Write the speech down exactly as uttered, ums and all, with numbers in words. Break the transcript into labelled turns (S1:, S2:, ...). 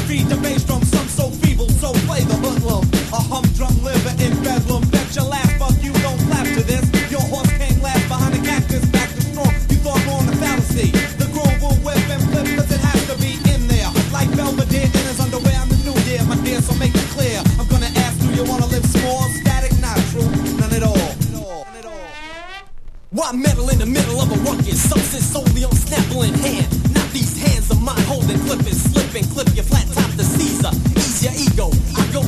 S1: feed the bass drum, some so feeble, so play the hoodlum. A humdrum liver in bedlam. Bet your last fuck you don't clap to this. Your horse can't last behind a cactus, back to strong. You thought more on the fallacy. The groove will whip and flip, cause it has to be in there. Like Belvedere in his underwear on the new year, my dear, so make it clear. I'm gonna ask, do you wanna live small? Static, not true, none at all. Why meddle in the middle of a ruckus? Some sit solely on Snapple in hand. Not these hands of mine holding, flipping, slipping, clip your flat top to Caesar. Ease your ego. I go